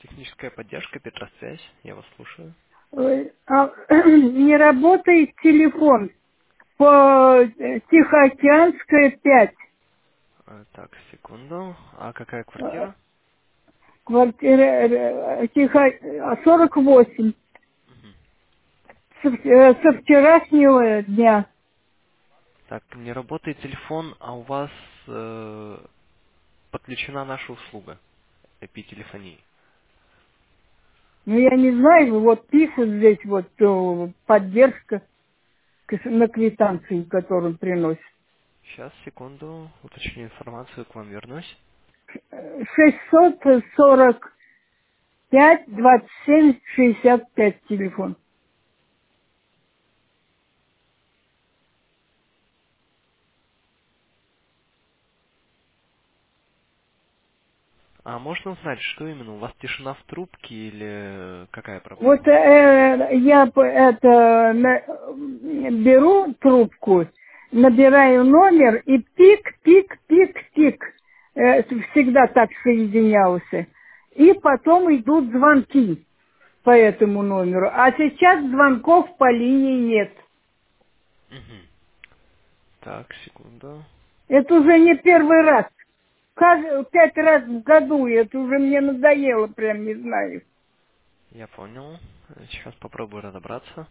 Техническая поддержка, Петросвязь. Я вас слушаю. Не работает телефон по Тихоокеанская 5, Так, секунду. А какая квартира? квартира 48. Со вчерашнего дня. Так, не работает телефон, а у вас подключена наша услуга IP-телефонии. Ну, я не знаю, вот пишут здесь вот поддержка на квитанции, которую приносит. Сейчас, секунду, уточню информацию, к вам вернусь. 645-27-65 телефон. А можно узнать, что именно? У вас тишина в трубке или какая Вот проблема? беру трубку, набираю номер и пик, пик, пик, пик. Всегда так соединялся. И потом идут звонки по этому номеру. А сейчас звонков по линии нет. Мгм. Так, секунду. Это уже не первый раз. 5 раз в году, и это уже мне надоело, прям не знаю. Я понял. Сейчас попробую разобраться.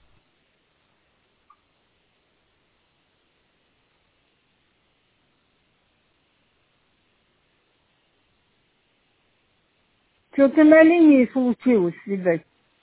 Что-то на линии случилось, видать.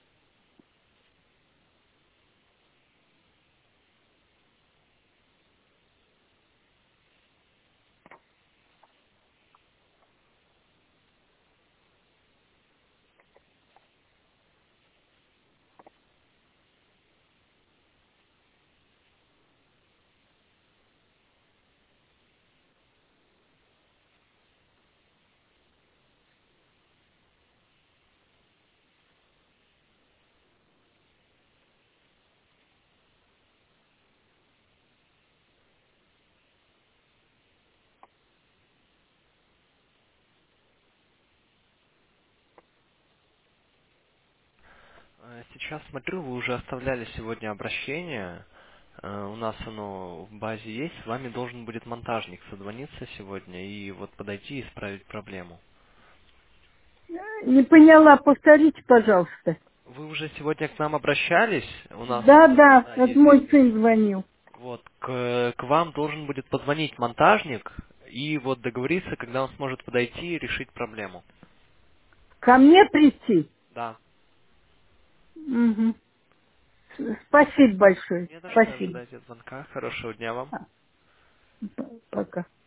Сейчас смотрю, вы уже оставляли сегодня обращение. У нас оно в базе есть. С вами должен будет монтажник созвониться сегодня и вот подойти и исправить проблему. Не поняла, повторите, пожалуйста. Вы уже сегодня к нам обращались. У нас Да, да, да, это есть здесь. мой сын звонил. Вот, к вам должен будет позвонить монтажник и вот договориться, когда он сможет подойти и решить проблему. Ко мне прийти? Да. Мгм. Спасибо большое. Не за что Спасибо. ожидайте звонка. Хорошего дня вам. Пока.